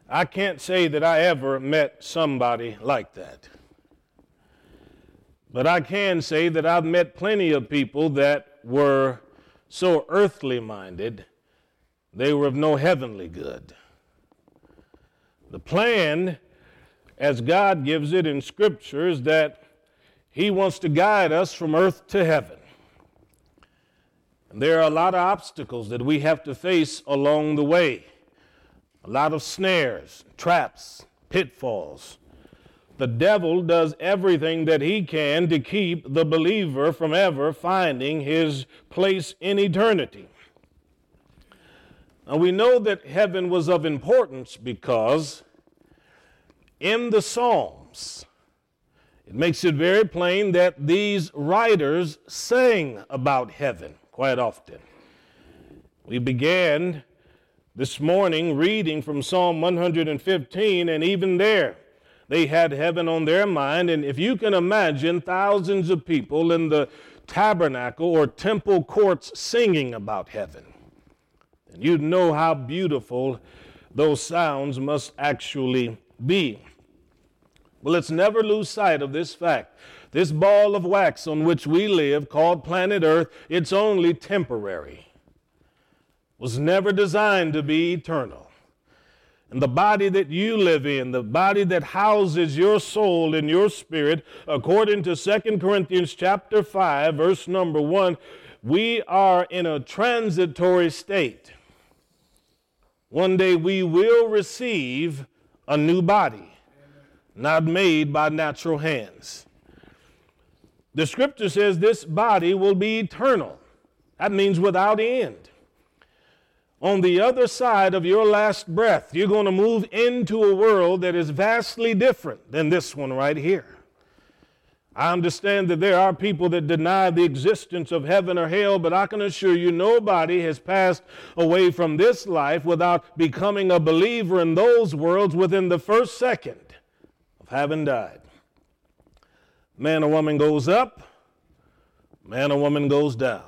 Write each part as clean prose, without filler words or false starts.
I can't say that I ever met somebody like that. But I can say that I've met plenty of people that were so earthly minded, they were of no heavenly good. The plan, as God gives it in Scripture, is that He wants to guide us from earth to heaven. And there are a lot of obstacles that we have to face along the way. A lot of snares, traps, pitfalls. The devil does everything that he can to keep the believer from ever finding his place in eternity. Now we know that heaven was of importance because in the Psalms, it makes it very plain that these writers sang about heaven quite often. We began this morning reading from Psalm 115, and even there, they had heaven on their mind. And if you can imagine thousands of people in the tabernacle or temple courts singing about heaven, and you'd know how beautiful those sounds must actually be. Well, let's never lose sight of this fact. This ball of wax on which we live, called planet Earth, it's only temporary. Was never designed to be eternal. And the body that you live in, the body that houses your soul and your spirit, according to 2 Corinthians chapter 5, verse number 1, we are in a transitory state. One day we will receive a new body, not made by natural hands. The Scripture says this body will be eternal. That means without end. On the other side of your last breath, you're going to move into a world that is vastly different than this one right here. I understand that there are people that deny the existence of heaven or hell, but I can assure you nobody has passed away from this life without becoming a believer in those worlds within the first second of having died. Man or woman goes up, man or woman goes down.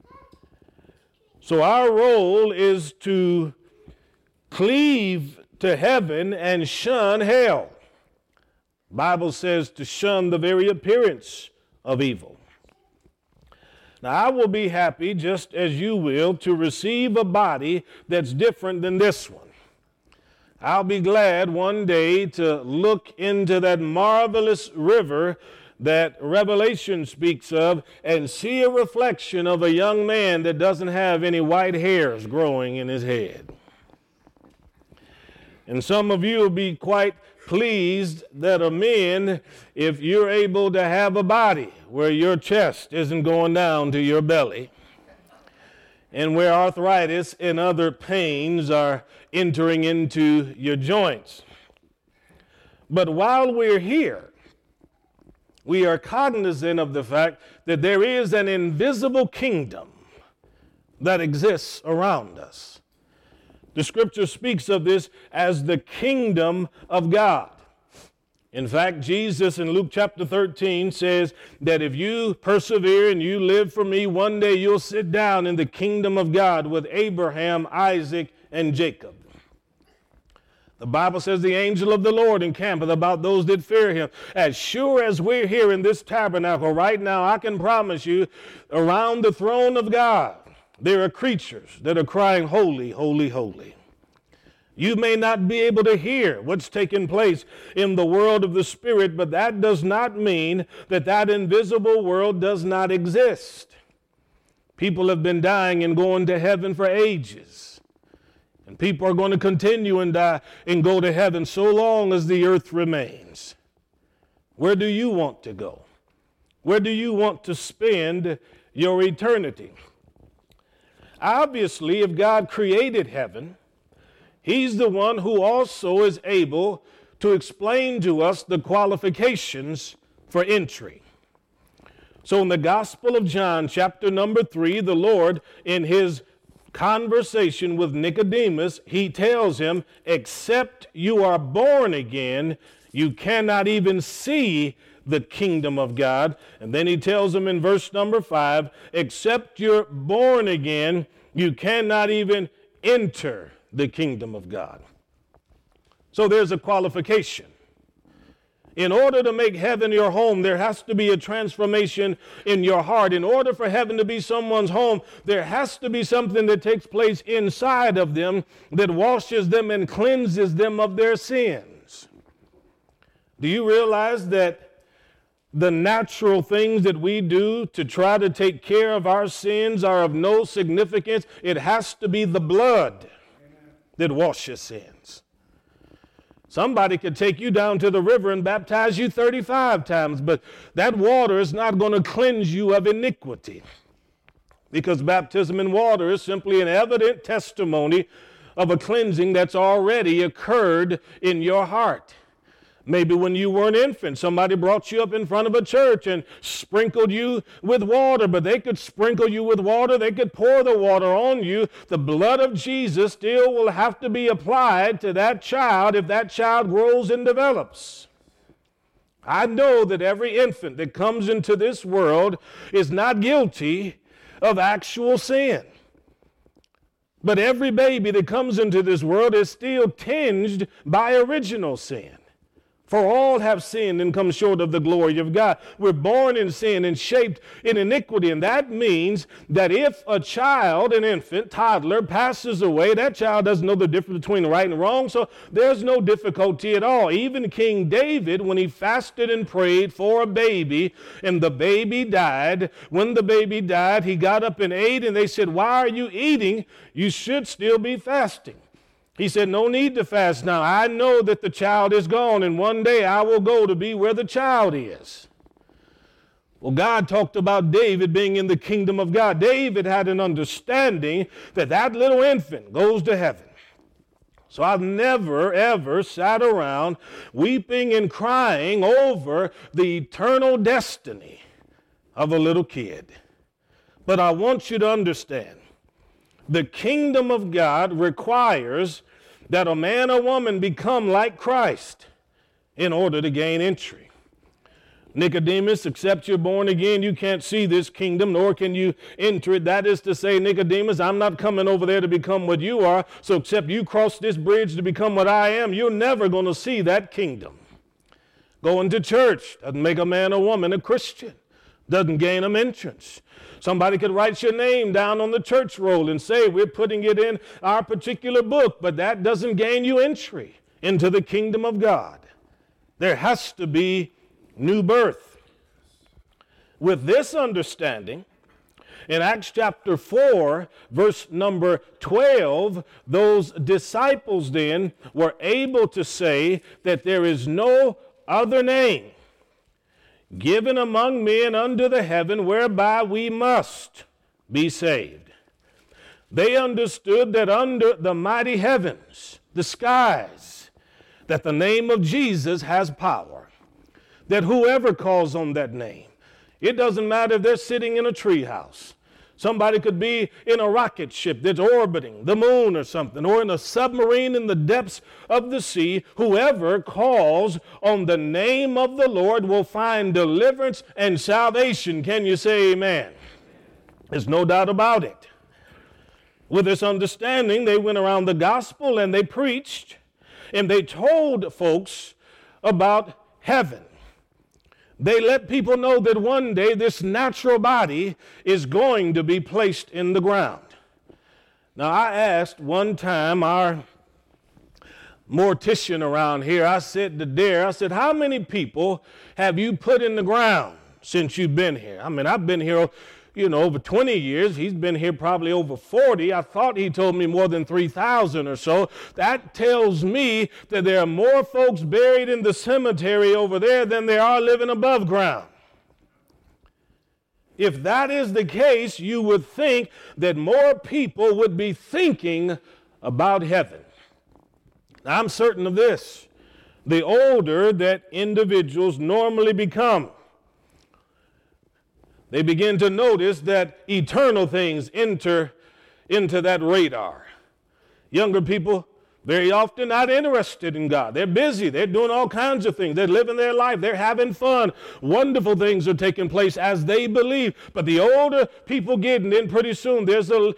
So our role is to cleave to heaven and shun hell. The Bible says to shun the very appearance of evil. Now, I will be happy, just as you will, to receive a body that's different than this one. I'll be glad one day to look into that marvelous river that Revelation speaks of and see a reflection of a young man that doesn't have any white hairs growing in his head. And some of you will be quite pleased that are men if you're able to have a body where your chest isn't going down to your belly and where arthritis and other pains are entering into your joints. But while we're here, we are cognizant of the fact that there is an invisible kingdom that exists around us. The Scripture speaks of this as the kingdom of God. In fact, Jesus in Luke chapter 13 says that if you persevere and you live for me, one day you'll sit down in the kingdom of God with Abraham, Isaac, and Jacob. The Bible says the angel of the Lord encampeth about those that fear him. As sure as we're here in this tabernacle right now, I can promise you, around the throne of God, there are creatures that are crying, holy, holy, holy. You may not be able to hear what's taking place in the world of the Spirit, but that does not mean that that invisible world does not exist. People have been dying and going to heaven for ages. And people are going to continue and die and go to heaven so long as the earth remains. Where do you want to go? Where do you want to spend your eternity? Obviously, if God created heaven, He's the one who also is able to explain to us the qualifications for entry. So in the Gospel of John, chapter number 3, the Lord, in His conversation with Nicodemus, He tells him, except you are born again, you cannot even see the kingdom of God. And then He tells him in verse number 5, except you're born again, you cannot even enter the kingdom of God. So there's a qualification. In order to make heaven your home, there has to be a transformation in your heart. In order for heaven to be someone's home, there has to be something that takes place inside of them that washes them and cleanses them of their sins. Do you realize that the natural things that we do to try to take care of our sins are of no significance? It has to be the blood that washes sins. Somebody could take you down to the river and baptize you 35 times, but that water is not going to cleanse you of iniquity, because baptism in water is simply an evident testimony of a cleansing that's already occurred in your heart. Maybe when you were an infant, somebody brought you up in front of a church and sprinkled you with water, but they could sprinkle you with water, they could pour the water on you. The blood of Jesus still will have to be applied to that child if that child grows and develops. I know that every infant that comes into this world is not guilty of actual sin. But every baby that comes into this world is still tinged by original sin. For all have sinned and come short of the glory of God. We're born in sin and shaped in iniquity. And that means that if a child, an infant, toddler, passes away, that child doesn't know the difference between right and wrong. So there's no difficulty at all. Even King David, when he fasted and prayed for a baby and the baby died, when the baby died, he got up and ate, and they said, "Why are you eating? You should still be fasting." He said, "No need to fast now. I know that the child is gone, and one day I will go to be where the child is." Well, God talked about David being in the kingdom of God. David had an understanding that that little infant goes to heaven. So I've never, ever sat around weeping and crying over the eternal destiny of a little kid. But I want you to understand, the kingdom of God requires that a man or woman become like Christ in order to gain entry. Nicodemus, except you're born again, you can't see this kingdom, nor can you enter it. That is to say, Nicodemus, I'm not coming over there to become what you are, so except you cross this bridge to become what I am, you're never going to see that kingdom. Going to church doesn't make a man or woman a Christian, doesn't gain them entrance. Somebody could write your name down on the church roll and say, "We're putting it in our particular book," but that doesn't gain you entry into the kingdom of God. There has to be new birth. With this understanding, in Acts chapter 4, verse number 12, those disciples then were able to say that there is no other name given among men under the heaven whereby we must be saved. They understood that under the mighty heavens, the skies, that the name of Jesus has power, that whoever calls on that name, it doesn't matter if they're sitting in a treehouse. Somebody could be in a rocket ship that's orbiting the moon or something, or in a submarine in the depths of the sea. Whoever calls on the name of the Lord will find deliverance and salvation. Can you say amen? There's no doubt about it. With this understanding, they went around the gospel and they preached and they told folks about heaven. They let people know that one day this natural body is going to be placed in the ground. Now, I asked one time our mortician around here, I said to Dare, I said, "How many people have you put in the ground since you've been here?" I mean, I've been here, over 20 years. He's been here probably over 40. I thought he told me more than 3,000 or so. That tells me that there are more folks buried in the cemetery over there than there are living above ground. If that is the case, you would think that more people would be thinking about heaven. Now, I'm certain of this. The older that individuals normally become, they begin to notice that eternal things enter into that radar. Younger people, very often not interested in God. They're busy. They're doing all kinds of things. They're living their life. They're having fun. Wonderful things are taking place as they believe. But the older people get, and then pretty soon there's a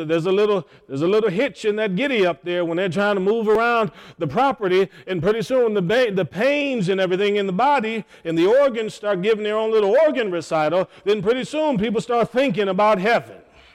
little hitch in that giddy up there when they're trying to move around the property, and pretty soon the pains and everything in the body and the organs start giving their own little organ recital. Then pretty soon people start thinking about heaven.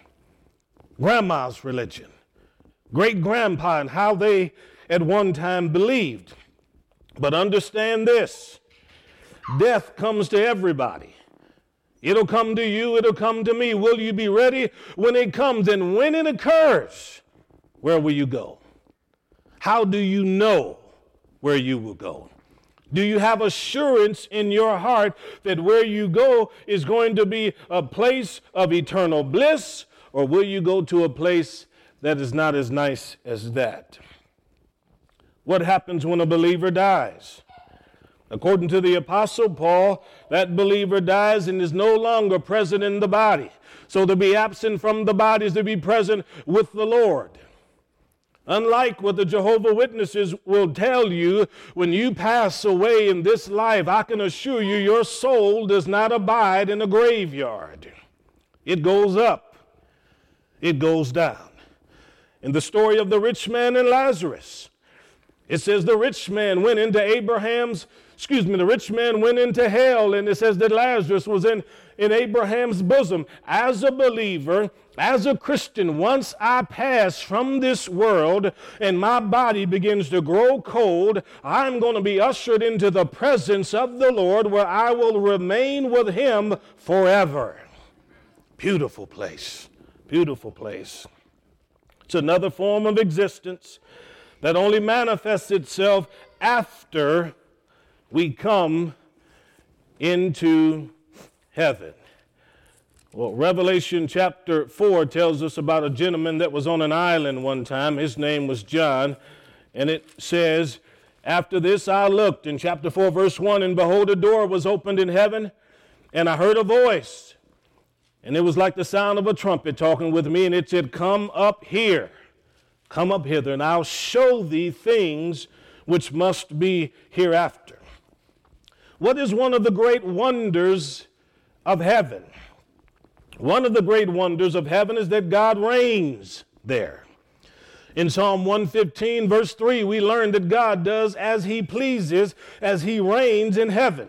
Grandma's religion, great-grandpa, and how they at one time believed. But understand this, death comes to everybody. It'll come to you, it'll come to me. Will you be ready when it comes? And when it occurs, where will you go? How do you know where you will go? Do you have assurance in your heart that where you go is going to be a place of eternal bliss, or will you go to a place that is not as nice as that? What happens when a believer dies? According to the Apostle Paul, that believer dies and is no longer present in the body. So to be absent from the body is to be present with the Lord. Unlike what the Jehovah's Witnesses will tell you, when you pass away in this life, I can assure you your soul does not abide in a graveyard. It goes up. It goes down. In the story of the rich man and Lazarus, it says the rich man went into the rich man went into hell, and it says that Lazarus was in Abraham's bosom. As a believer, as a Christian, once I pass from this world and my body begins to grow cold, I'm going to be ushered into the presence of the Lord, where I will remain with him forever. Beautiful place. Beautiful place. It's another form of existence that only manifests itself after we come into heaven. Well, Revelation chapter 4 tells us about a gentleman that was on an island one time. His name was John. And it says, after this I looked, in chapter 4, verse 1, and behold, a door was opened in heaven, and I heard a voice. And it was like the sound of a trumpet talking with me, and it said, come up here, come up hither, and I'll show thee things which must be hereafter. What is one of the great wonders of heaven? One of the great wonders of heaven is that God reigns there. In Psalm 115, verse 3, we learn that God does as he pleases as he reigns in heaven.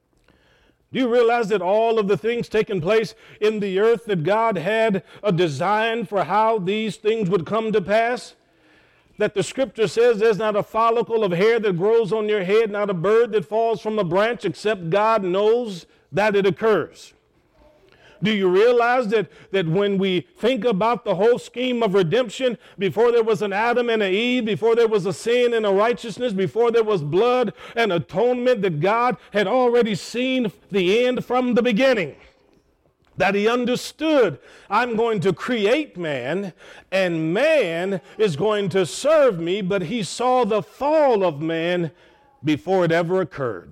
Do you realize that all of the things taking place in the earth, that God had a design for how these things would come to pass? That the scripture says there's not a follicle of hair that grows on your head, not a bird that falls from a branch, except God knows that it occurs. Do you realize that when we think about the whole scheme of redemption, before there was an Adam and an Eve, before there was a sin and a righteousness, before there was blood and atonement, that God had already seen the end from the beginning? That he understood, I'm going to create man, and man is going to serve me, but he saw the fall of man before it ever occurred.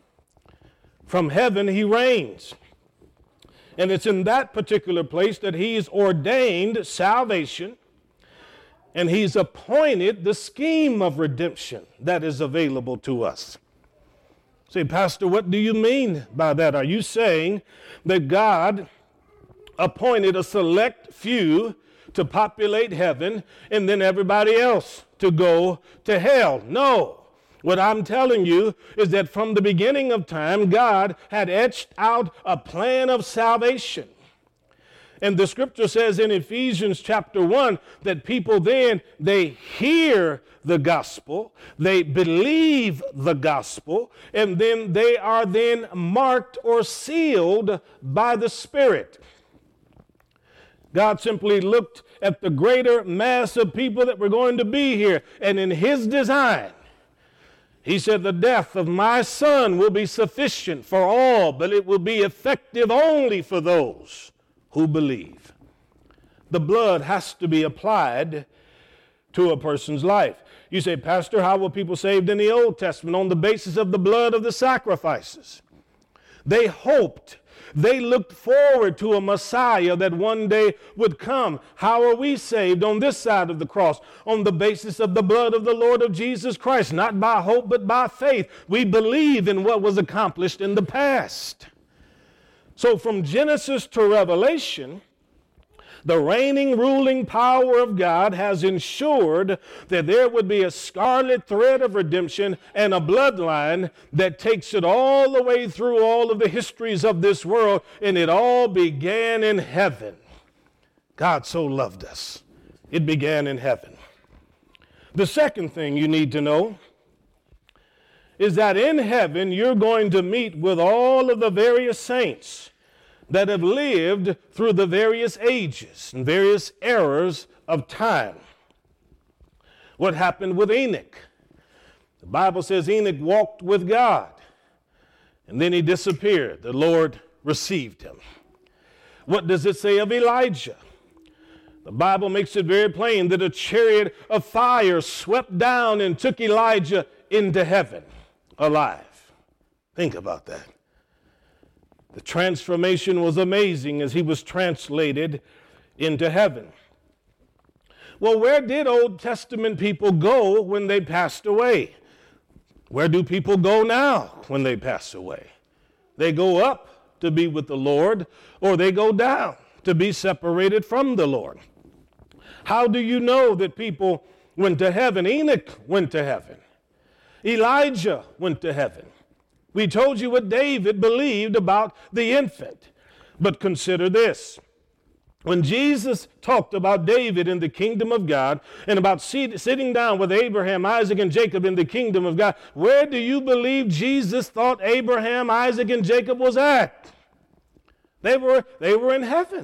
From heaven he reigns. And it's in that particular place that he's ordained salvation, and he's appointed the scheme of redemption that is available to us. Say, Pastor, what do you mean by that? Are you saying that God appointed a select few to populate heaven and then everybody else to go to hell? No. What I'm telling you is that from the beginning of time, God had etched out a plan of salvation. And the scripture says in Ephesians chapter 1 that people then, they hear the gospel, they believe the gospel, and then they are then marked or sealed by the Spirit. God simply looked at the greater mass of people that were going to be here, and in his design, he said, the death of my son will be sufficient for all, but it will be effective only for those who believe. The blood has to be applied to a person's life. You say, Pastor, how were people saved in the Old Testament? On the basis of the blood of the sacrifices. They hoped They looked forward to a Messiah that one day would come. How are we saved on this side of the cross? On the basis of the blood of the Lord of Jesus Christ, not by hope but by faith. We believe in what was accomplished in the past. So from Genesis to Revelation, the reigning, ruling power of God has ensured that there would be a scarlet thread of redemption and a bloodline that takes it all the way through all of the histories of this world, and it all began in heaven. God so loved us. It began in heaven. The second thing you need to know is that in heaven you're going to meet with all of the various saints that have lived through the various ages and various eras of time. What happened with Enoch? The Bible says Enoch walked with God, and then he disappeared. The Lord received him. What does it say of Elijah? The Bible makes it very plain that a chariot of fire swept down and took Elijah into heaven alive. Think about that. The transformation was amazing as he was translated into heaven. Well, where did Old Testament people go when they passed away? Where do people go now when they pass away? They go up to be with the Lord, or they go down to be separated from the Lord. How do you know that people went to heaven? Enoch went to heaven. Elijah went to heaven. We told you what David believed about the infant. But consider this. When Jesus talked about David in the kingdom of God and about sitting down with Abraham, Isaac, and Jacob in the kingdom of God, where do you believe Jesus thought Abraham, Isaac, and Jacob was at? They were in heaven.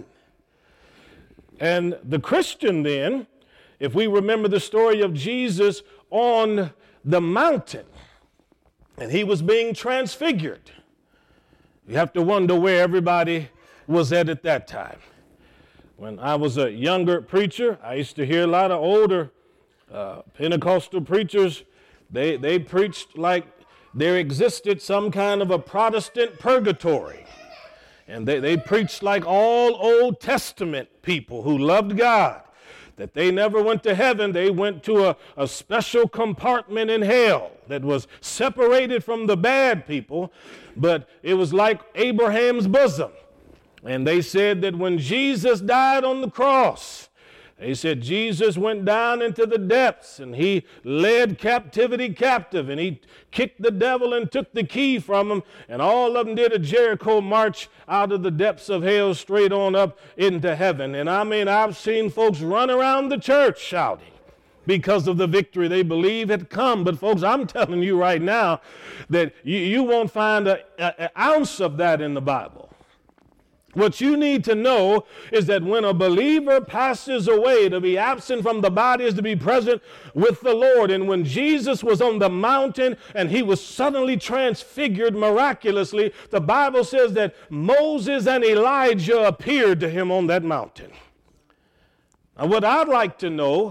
And the Christian then, if we remember the story of Jesus on the mountain, and he was being transfigured. You have to wonder where everybody was at that time. When I was a younger preacher, I used to hear a lot of older Pentecostal preachers. They preached like there existed some kind of a Protestant purgatory. And they preached like all Old Testament people who loved God, that they never went to heaven. They went to a special compartment in hell that was separated from the bad people, but it was like Abraham's bosom. And they said that when Jesus died on the cross, they said Jesus went down into the depths and he led captivity captive, and he kicked the devil and took the key from him, and all of them did a Jericho march out of the depths of hell straight on up into heaven. And I mean, I've seen folks run around the church shouting because of the victory they believe had come. But folks, I'm telling you right now that you won't find an ounce of that in the Bible. What you need to know is that when a believer passes away, to be absent from the body is to be present with the Lord. And when Jesus was on the mountain and he was suddenly transfigured miraculously, the Bible says that Moses and Elijah appeared to him on that mountain. Now, what I'd like to know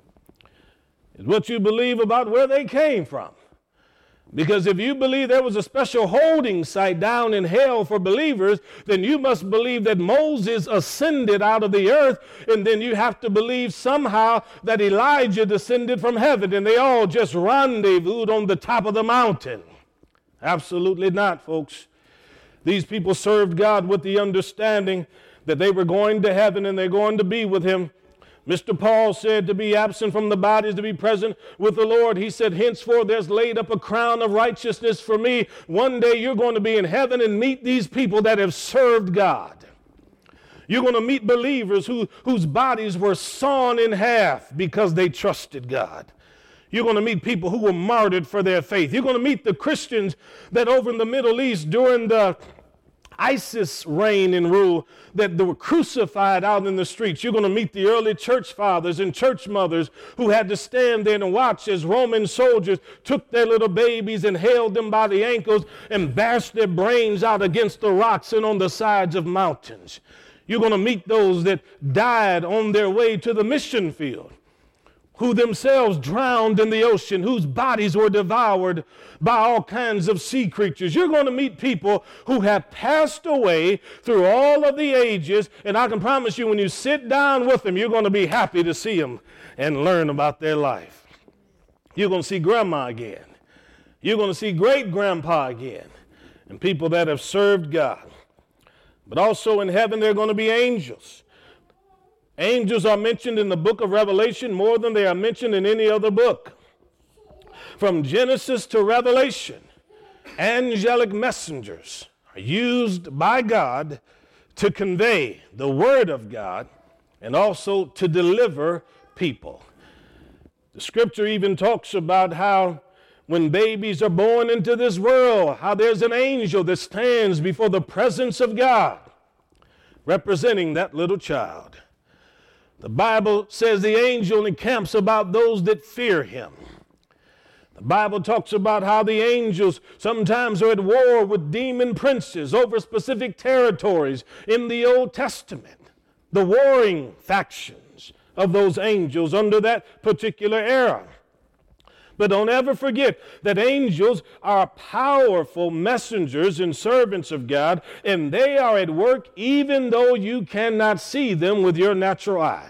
is what you believe about where they came from. Because if you believe there was a special holding site down in hell for believers, then you must believe that Moses ascended out of the earth, and then you have to believe somehow that Elijah descended from heaven, and they all just rendezvoused on the top of the mountain. Absolutely not, folks. These people served God with the understanding that they were going to heaven and they're going to be with him. Mr. Paul said to be absent from the body is to be present with the Lord. He said, henceforth there's laid up a crown of righteousness for me. One day you're going to be in heaven and meet these people that have served God. You're going to meet believers whose bodies were sawn in half because they trusted God. You're going to meet people who were martyred for their faith. You're going to meet the Christians that over in the Middle East during the ISIS reign and rule, that they were crucified out in the streets. You're going to meet the early church fathers and church mothers who had to stand there and watch as Roman soldiers took their little babies and held them by the ankles and bashed their brains out against the rocks and on the sides of mountains. You're going to meet those that died on their way to the mission field. who themselves drowned in the ocean, whose bodies were devoured by all kinds of sea creatures. You're going to meet people who have passed away through all of the ages, and I can promise you when you sit down with them, you're going to be happy to see them and learn about their life. You're going to see grandma again. You're going to see great-grandpa again, and people that have served God. But also in heaven, there are going to be angels. Angels are mentioned in the book of Revelation more than they are mentioned in any other book. From Genesis to Revelation, angelic messengers are used by God to convey the word of God and also to deliver people. The scripture even talks about how when babies are born into this world, how there's an angel that stands before the presence of God, representing that little child. The Bible says the angel encamps about those that fear him. The Bible talks about how the angels sometimes are at war with demon princes over specific territories in the Old Testament. The warring factions of those angels under that particular era. But don't ever forget that angels are powerful messengers and servants of God, and they are at work even though you cannot see them with your natural eye.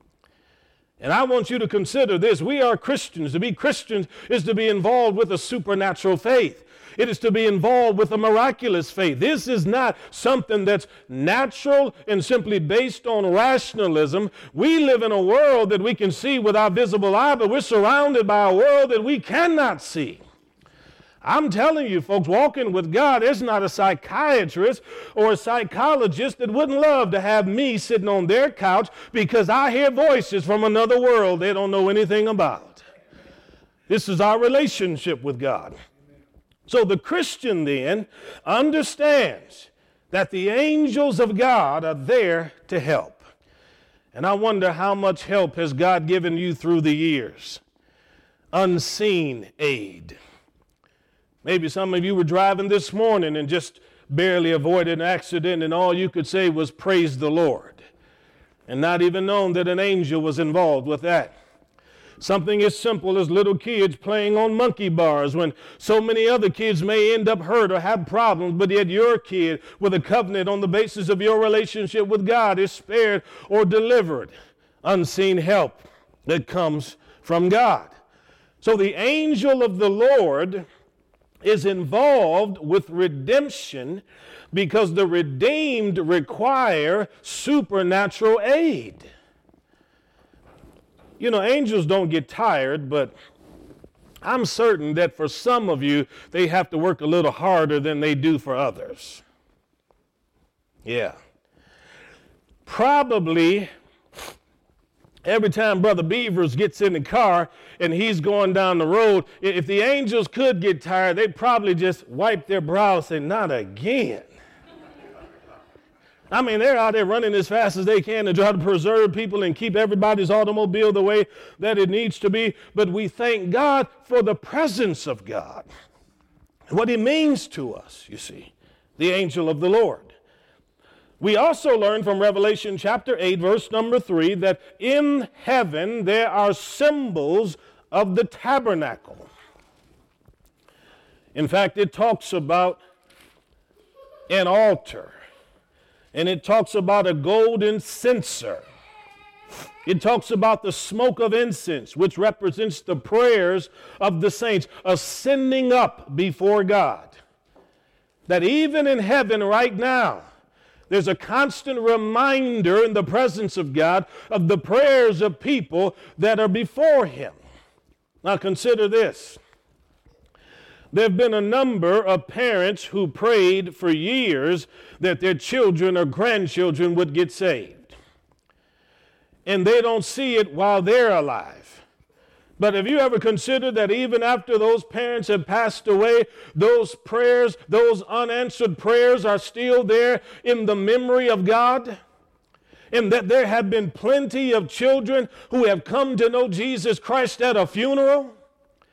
And I want you to consider this. We are Christians. To be Christians is to be involved with a supernatural faith. It is to be involved with a miraculous faith. This is not something that's natural and simply based on rationalism. We live in a world that we can see with our visible eye, but we're surrounded by a world that we cannot see. I'm telling you, folks, walking with God, there's not a psychiatrist or a psychologist that wouldn't love to have me sitting on their couch because I hear voices from another world they don't know anything about. This is our relationship with God. So the Christian then understands that the angels of God are there to help. And I wonder how much help has God given you through the years? Unseen aid. Maybe some of you were driving this morning and just barely avoided an accident and all you could say was praise the Lord, and not even known that an angel was involved with that. Something as simple as little kids playing on monkey bars when so many other kids may end up hurt or have problems, but yet your kid with a covenant on the basis of your relationship with God is spared or delivered. Unseen help that comes from God. So the angel of the Lord is involved with redemption because the redeemed require supernatural aid. You know, angels don't get tired, but I'm certain that for some of you, they have to work a little harder than they do for others. Yeah. Probably every time Brother Beavers gets in the car and he's going down the road, if the angels could get tired, they'd probably just wipe their brow and say, not again. I mean, they're out there running as fast as they can to try to preserve people and keep everybody's automobile the way that it needs to be. But we thank God for the presence of God, what he means to us, you see, the angel of the Lord. We also learn from Revelation chapter 8, verse number 3, that in heaven there are symbols of the tabernacle. In fact, it talks about an altar, and it talks about a golden censer. It talks about the smoke of incense, which represents the prayers of the saints ascending up before God. That even in heaven right now, there's a constant reminder in the presence of God of the prayers of people that are before him. Now consider this. There have been a number of parents who prayed for years that their children or grandchildren would get saved. And they don't see it while they're alive. But have you ever considered that even after those parents have passed away, those prayers, those unanswered prayers are still there in the memory of God? And that there have been plenty of children who have come to know Jesus Christ at a funeral?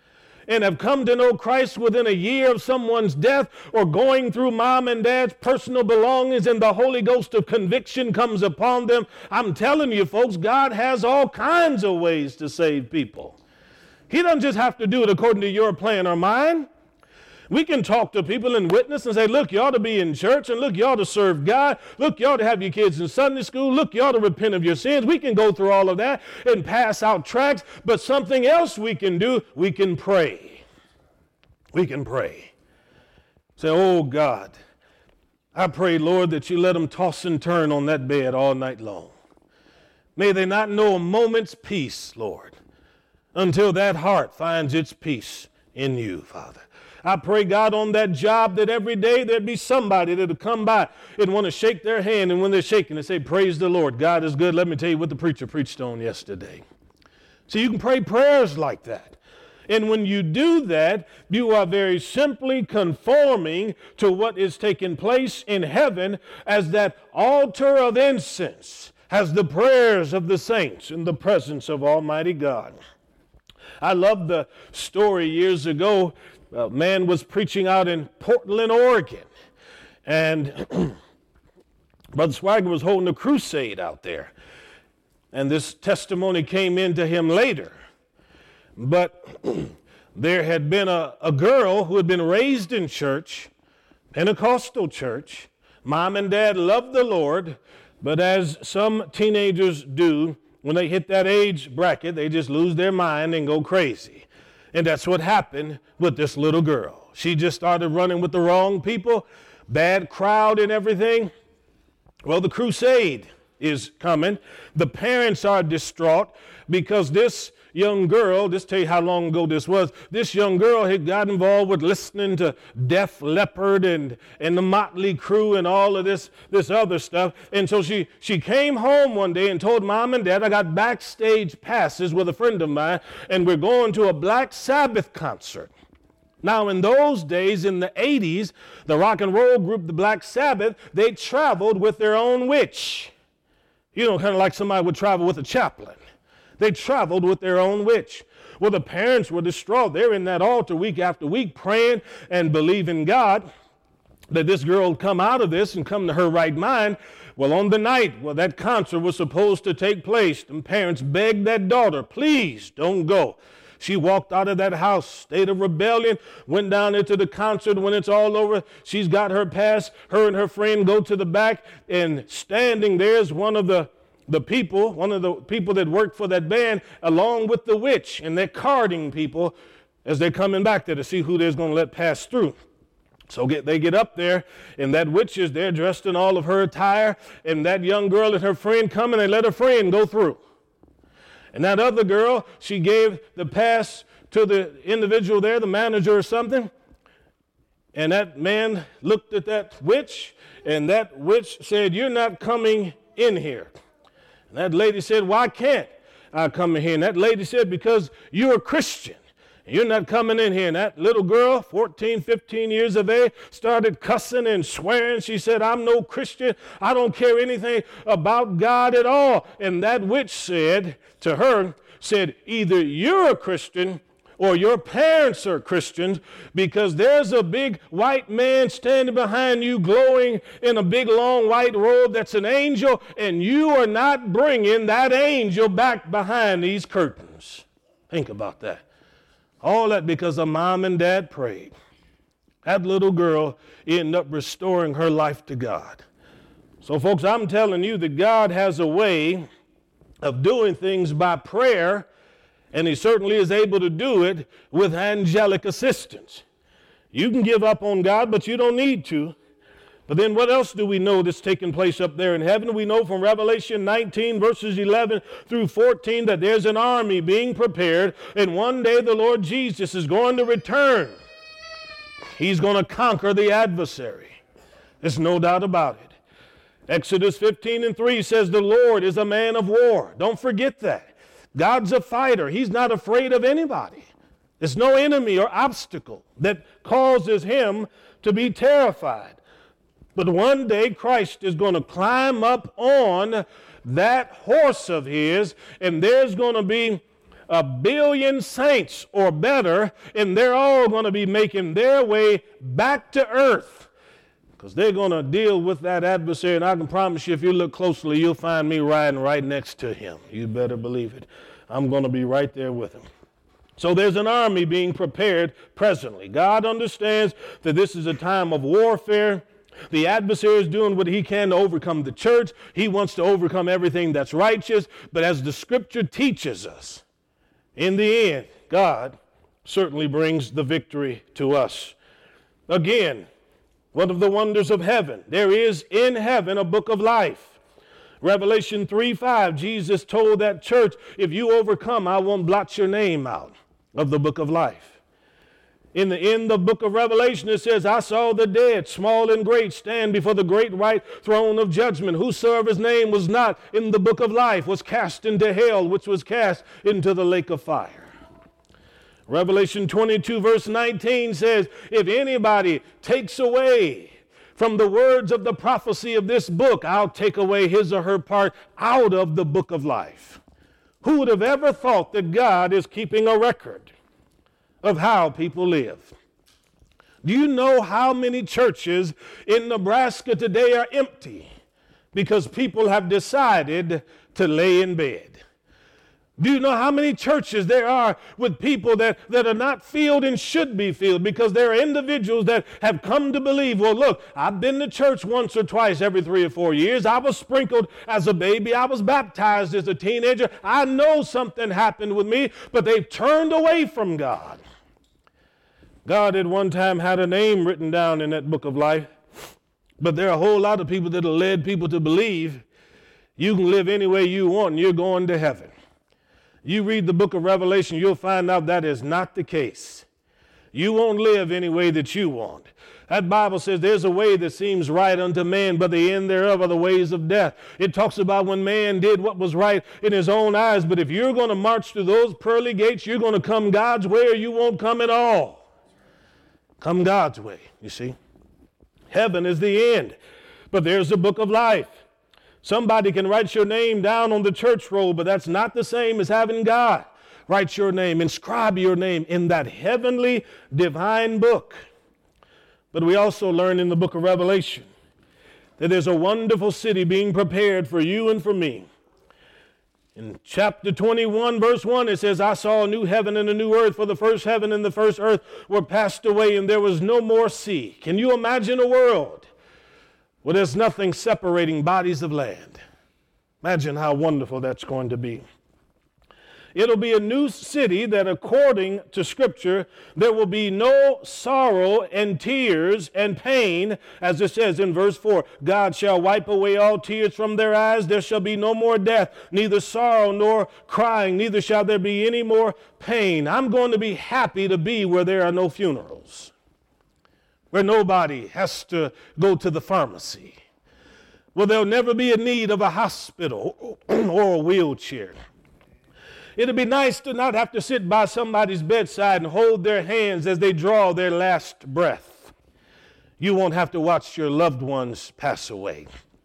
and have come to know Christ within a year of someone's death, or going through mom and dad's personal belongings and the Holy Ghost of conviction comes upon them, I'm telling you folks, God has all kinds of ways to save people. He doesn't just have to do it according to your plan or mine. We can talk to people and witness and say, look, you ought to be in church, and look, you ought to serve God. Look, you ought to have your kids in Sunday school. Look, you ought to repent of your sins. We can go through all of that and pass out tracts, but something else we can do, we can pray. We can pray. Say, oh God, I pray, Lord, that you let them toss and turn on that bed all night long. May they not know a moment's peace, Lord, until that heart finds its peace in you, Father. I pray, God, on that job that every day there'd be somebody that'll come by and want to shake their hand, and when they're shaking, they say, praise the Lord, God is good. Let me tell you what the preacher preached on yesterday. So you can pray prayers like that. And when you do that, you are very simply conforming to what is taking place in heaven, as that altar of incense has the prayers of the saints in the presence of Almighty God. I love the story years ago. A man was preaching out in Portland, Oregon, and Brother Swagger was holding a crusade out there. And this testimony came into him later. But there had been a girl who had been raised in church, Pentecostal church. Mom and dad loved the Lord, but as some teenagers do, when they hit that age bracket, they just lose their mind and go crazy. And that's what happened with this little girl. She just started running with the wrong people, bad crowd and everything. Well, the crusade is coming. The parents are distraught because this young girl, just tell you how long ago this was, this young girl had got involved with listening to Def Leppard and the Motley Crue and all of this other stuff. And so she came home one day and told mom and dad, I got backstage passes with a friend of mine, and we're going to a Black Sabbath concert. Now, in those days, in the 80s, the rock and roll group, the Black Sabbath, they traveled with their own witch. You know, kind of like somebody would travel with a chaplain. They traveled with their own witch. Well, the parents were distraught. They're in that altar week after week praying and believing God that this girl would come out of this and come to her right mind. Well, on the night that concert was supposed to take place, the parents begged that daughter, please don't go. She walked out of that house, state of rebellion, went down into the concert. When it's all over, she's got her pass. Her and her friend go to the back, and standing there is one of the people that worked for that band, along with the witch, and they're carding people as they're coming back there to see who they're going to let pass through. So they get up there, and that witch is there dressed in all of her attire, and that young girl and her friend come, and they let her friend go through. And that other girl, she gave the pass to the individual there, the manager or something, and that man looked at that witch, and that witch said, you're not coming in here. And that lady said, why can't I come in here? And that lady said, because you're a Christian. You're not coming in here. And that little girl, 14, 15 years of age, started cussing and swearing. She said, I'm no Christian. I don't care anything about God at all. And that witch said to her, either you're a Christian or your parents are Christians, because there's a big white man standing behind you glowing in a big long white robe that's an angel, and you are not bringing that angel back behind these curtains. Think about that. All that because a mom and dad prayed. That little girl ended up restoring her life to God. So folks, I'm telling you that God has a way of doing things by prayer, and he certainly is able to do it with angelic assistance. You can give up on God, but you don't need to. But then what else do we know that's taking place up there in heaven? We know from Revelation 19, verses 11 through 14, that there's an army being prepared, and one day the Lord Jesus is going to return. He's going to conquer the adversary. There's no doubt about it. Exodus 15:3 says the Lord is a man of war. Don't forget that. God's a fighter. He's not afraid of anybody. There's no enemy or obstacle that causes him to be terrified. But one day Christ is going to climb up on that horse of his, and there's going to be 1 billion saints or better, and they're all going to be making their way back to earth because they're going to deal with that adversary. And I can promise you, if you look closely, you'll find me riding right next to him. You better believe it. I'm going to be right there with him. So there's an army being prepared presently. God understands that this is a time of warfare. The adversary is doing what he can to overcome the church. He wants to overcome everything that's righteous. But as the scripture teaches us, in the end, God certainly brings the victory to us. Again, one of the wonders of heaven, there is in heaven a book of life. Revelation 3:5, Jesus told that church, if you overcome, I won't blot your name out of the book of life. In the book of Revelation, it says, I saw the dead, small and great, stand before the great white throne of judgment. Whosoever's name was not in the book of life was cast into hell, which was cast into the lake of fire. Revelation 22 verse 19 says, if anybody takes away from the words of the prophecy of this book, I'll take away his or her part out of the book of life. Who would have ever thought that God is keeping a record of how people live? Do you know how many churches in Nebraska today are empty because people have decided to lay in bed? Do you know how many churches there are with people that are not filled and should be filled because there are individuals that have come to believe, well, look, I've been to church once or twice every 3 or 4 years. I was sprinkled as a baby. I was baptized as a teenager. I know something happened with me, but they've turned away from God. God at one time had a name written down in that book of life, but there are a whole lot of people that have led people to believe you can live any way you want and you're going to heaven. You read the book of Revelation, you'll find out that is not the case. You won't live any way that you want. That Bible says there's a way that seems right unto man, but the end thereof are the ways of death. It talks about when man did what was right in his own eyes, but if you're going to march through those pearly gates, you're going to come God's way or you won't come at all. Come God's way, you see. Heaven is the end, but there's the book of life. Somebody can write your name down on the church roll, but that's not the same as having God write your name, inscribe your name in that heavenly divine book. But we also learn in the book of Revelation that there's a wonderful city being prepared for you and for me. In chapter 21, verse 1, it says, I saw a new heaven and a new earth, for the first heaven and the first earth were passed away, and there was no more sea. Can you imagine a world where there's nothing separating bodies of land? Imagine how wonderful that's going to be. It'll be a new city that, according to Scripture, there will be no sorrow and tears and pain, as it says in verse 4. God shall wipe away all tears from their eyes. There shall be no more death, neither sorrow nor crying, neither shall there be any more pain. I'm going to be happy to be where there are no funerals, where nobody has to go to the pharmacy, where there'll never be a need of a hospital or a wheelchair. It'd be nice to not have to sit by somebody's bedside and hold their hands as they draw their last breath. You won't have to watch your loved ones pass away.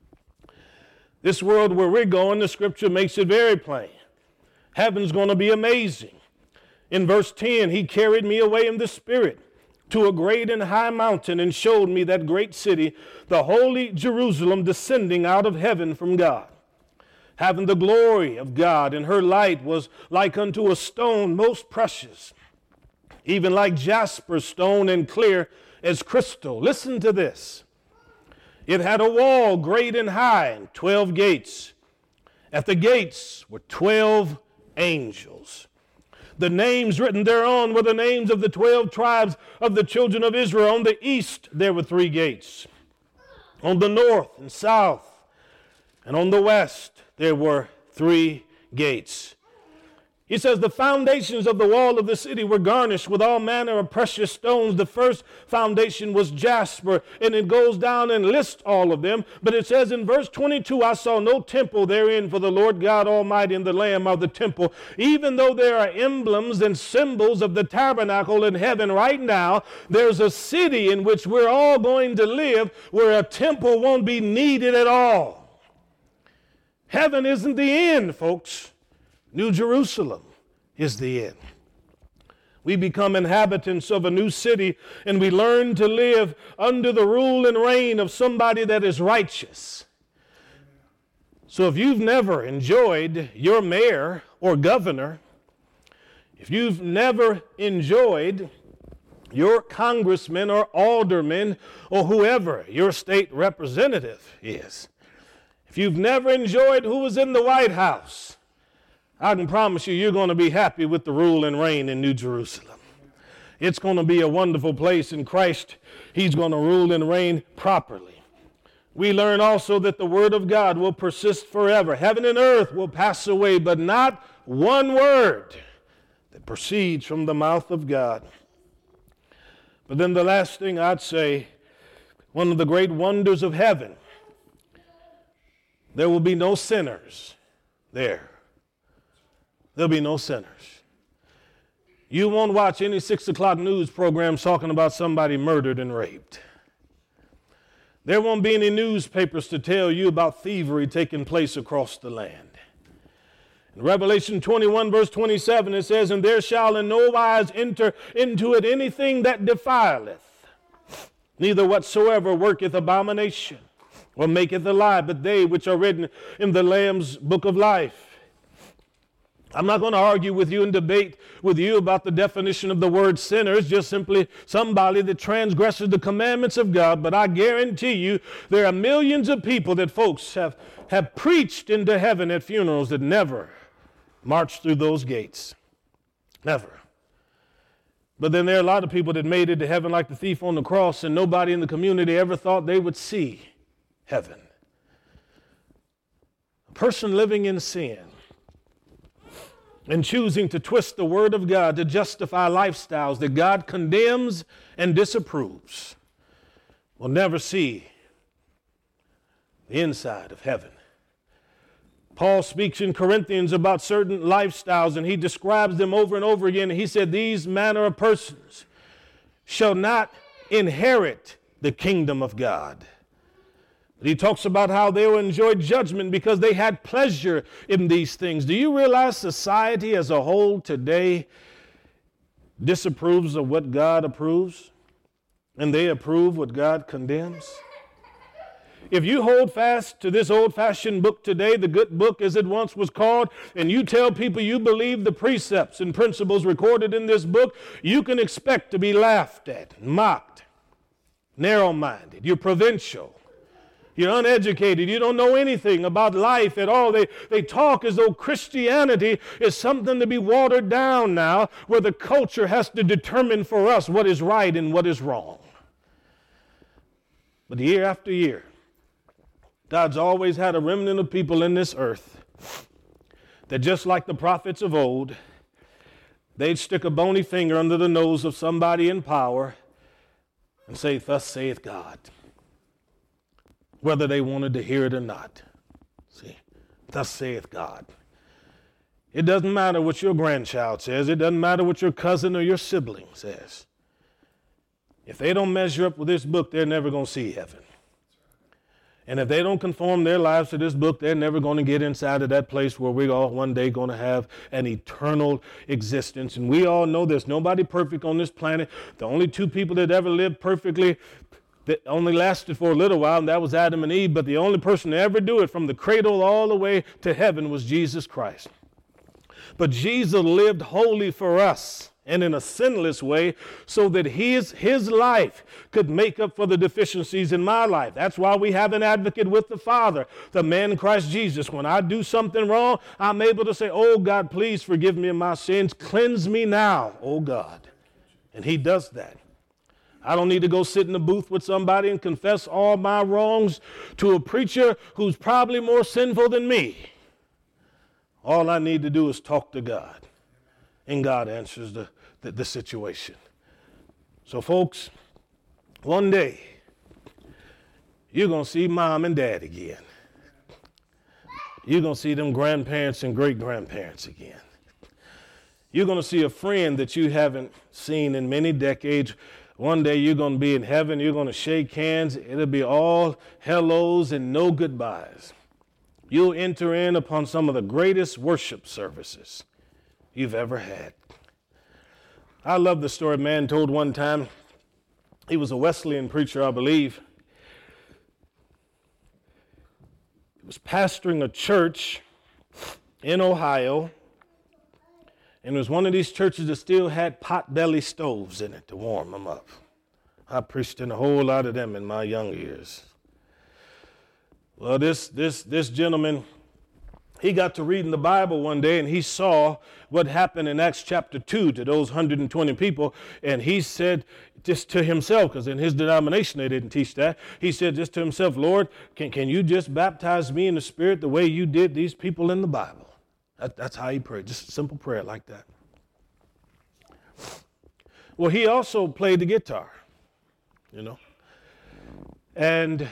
This world where we're going, the Scripture makes it very plain. Heaven's going to be amazing. In verse 10, he carried me away in the Spirit to a great and high mountain and showed me that great city, the holy Jerusalem, descending out of heaven from God, having the glory of God, and her light was like unto a stone most precious, even like jasper stone and clear as crystal. Listen to this. It had a wall great and high and 12 gates. At the gates were 12 angels. The names written thereon were the names of the 12 tribes of the children of Israel. On the east there were 3 gates. On the north and south and on the west there were 3 gates. He says the foundations of the wall of the city were garnished with all manner of precious stones. The first foundation was jasper, and it goes down and lists all of them. But it says in verse 22, I saw no temple therein, for the Lord God Almighty and the Lamb are the temple. Even though there are emblems and symbols of the tabernacle in heaven right now, there's a city in which we're all going to live where a temple won't be needed at all. Heaven isn't the end, folks. New Jerusalem is the end. We become inhabitants of a new city, and we learn to live under the rule and reign of somebody that is righteous. So if you've never enjoyed your mayor or governor, if you've never enjoyed your congressman or alderman or whoever your state representative is, if you've never enjoyed who was in the White House, I can promise you're going to be happy with the rule and reign in New Jerusalem. It's going to be a wonderful place in Christ. He's going to rule and reign properly. We learn also that the word of God will persist forever. Heaven and earth will pass away, but not one word that proceeds from the mouth of God. But then the last thing I'd say, one of the great wonders of heaven, there will be no sinners there. There'll be no sinners. You won't watch any 6 o'clock news programs talking about somebody murdered and raped. There won't be any newspapers to tell you about thievery taking place across the land. In Revelation 21, verse 27, it says, "And there shall in no wise enter into it anything that defileth, neither whatsoever worketh abomination, or maketh a lie, but they which are written in the Lamb's book of life." I'm not going to argue with you and debate with you about the definition of the word sinner. It's just simply somebody that transgresses the commandments of God. But I guarantee you there are millions of people that folks have preached into heaven at funerals that never marched through those gates. Never. But then there are a lot of people that made it to heaven like the thief on the cross, and nobody in the community ever thought they would see heaven. A person living in sin and choosing to twist the word of God to justify lifestyles that God condemns and disapproves will never see the inside of heaven. Paul speaks in Corinthians about certain lifestyles, and he describes them over and over again. He said, "These manner of persons shall not inherit the kingdom of God." But he talks about how they will enjoy judgment because they had pleasure in these things. Do you realize society as a whole today disapproves of what God approves, and they approve what God condemns? If you hold fast to this old-fashioned book today, the good book as it once was called, and you tell people you believe the precepts and principles recorded in this book, you can expect to be laughed at, mocked, narrow-minded. You're provincial. You're uneducated. You don't know anything about life at all. They talk as though Christianity is something to be watered down now, where the culture has to determine for us what is right and what is wrong. But year after year, God's always had a remnant of people in this earth that, just like the prophets of old, they'd stick a bony finger under the nose of somebody in power and say, "Thus saith God," whether they wanted to hear it or not. See, "Thus saith God." It doesn't matter what your grandchild says. It doesn't matter what your cousin or your sibling says. If they don't measure up with this book, they're never going to see heaven. And if they don't conform their lives to this book, they're never going to get inside of that place where we're all one day going to have an eternal existence. And we all know there's nobody perfect on this planet. The only two people that ever lived perfectly, that only lasted for a little while, and that was Adam and Eve. But the only person to ever do it from the cradle all the way to heaven was Jesus Christ. But Jesus lived wholly for us and in a sinless way, so that his life could make up for the deficiencies in my life. That's why we have an advocate with the Father, the man Christ Jesus. When I do something wrong, I'm able to say, "Oh God, please forgive me of my sins. Cleanse me now, oh God." And he does that. I don't need to go sit in a booth with somebody and confess all my wrongs to a preacher who's probably more sinful than me. All I need to do is talk to God, and God answers the situation. So folks, one day you're going to see mom and dad again. You're going to see them grandparents and great-grandparents again. You're going to see a friend that you haven't seen in many decades. One day you're going to be in heaven. You're going to shake hands. It'll be all hellos and no goodbyes. You'll enter in upon some of the greatest worship services you've ever had. I love the story a man told one time. He was a Wesleyan preacher, I believe. He was pastoring a church in Ohio, and it was one of these churches that still had pot-belly stoves in it to warm them up. I preached in a whole lot of them in my young years. Well, this gentleman, he got to reading the Bible one day, and he saw what happened in Acts chapter 2 to those 120 people, and he said just to himself, because in his denomination they didn't teach that, he said just to himself, Lord, can you just baptize me in the Spirit the way you did these people in the Bible? That's how he prayed, just a simple prayer like that. Well, he also played the guitar, And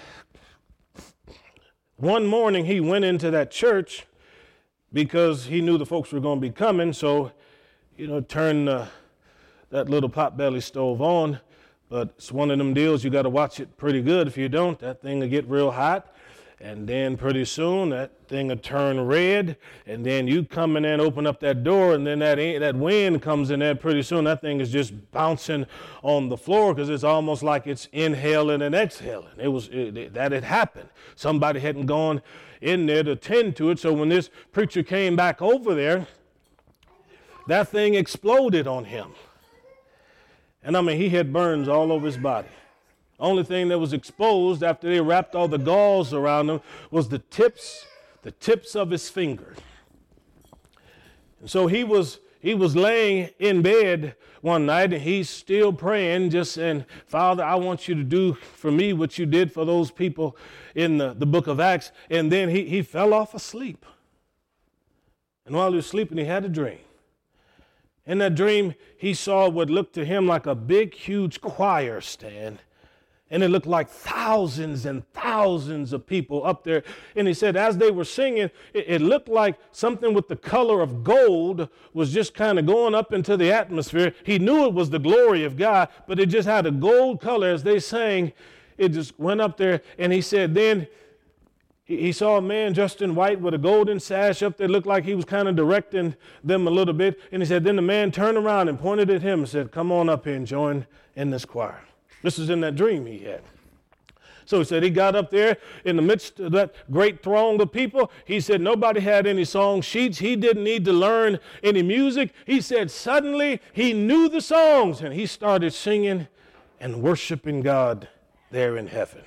one morning he went into that church because he knew the folks were going to be coming, so, turned that little pot-belly stove on. But it's one of them deals, you got to watch it pretty good. If you don't, that thing will get real hot. And then pretty soon that thing will turn red, and then you come in there and open up that door, and then that wind comes in there. Pretty soon that thing is just bouncing on the floor because it's almost like it's inhaling and exhaling. That had happened. Somebody hadn't gone in there to tend to it, so when this preacher came back over there, that thing exploded on him. And he had burns all over his body. Only thing that was exposed after they wrapped all the gauze around him was the tips of his fingers. And so he was laying in bed one night, and he's still praying, just saying, Father, I want you to do for me what you did for those people in the book of Acts. And then he fell off asleep. And while he was sleeping, he had a dream. In that dream, he saw what looked to him like a big, huge choir stand. And it looked like thousands and thousands of people up there. And he said, as they were singing, it looked like something with the color of gold was just kind of going up into the atmosphere. He knew it was the glory of God, but it just had a gold color as they sang. It just went up there. And he said, then he saw a man dressed in white with a golden sash up there. Looked like he was kind of directing them a little bit. And he said, then the man turned around and pointed at him and said, come on up here and join in this choir. This was in that dream he had. So he said he got up there in the midst of that great throng of people. He said nobody had any song sheets. He didn't need to learn any music. He said suddenly he knew the songs, and he started singing and worshiping God there in heaven.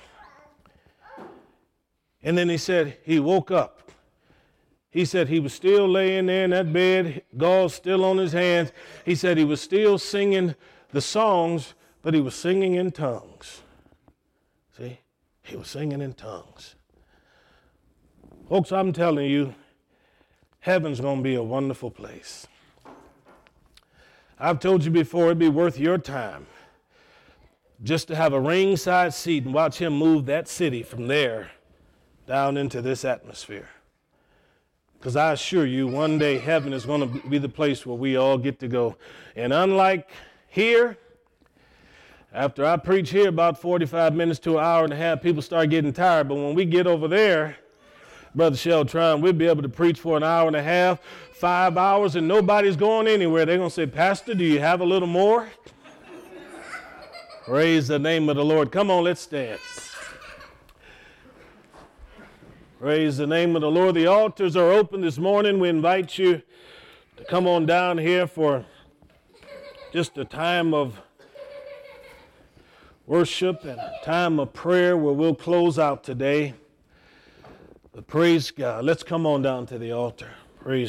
And then he said he woke up. He said he was still laying there in that bed, gauze still on his hands. He said he was still singing the songs, but he was singing in tongues. See? He was singing in tongues. Folks, I'm telling you, heaven's going to be a wonderful place. I've told you before, it'd be worth your time just to have a ringside seat and watch him move that city from there down into this atmosphere. Because I assure you, one day heaven is going to be the place where we all get to go. And unlike here, after I preach here about 45 minutes to an hour and a half, people start getting tired. But when we get over there, Brother Sheltron, we'll be able to preach for an hour and a half, 5 hours, and nobody's going anywhere. They're going to say, Pastor, do you have a little more? Praise the name of the Lord. Come on, let's stand. Praise the name of the Lord. The altars are open this morning. We invite you to come on down here for just a time of worship and a time of prayer where we'll close out today. But praise God. Let's come on down to the altar.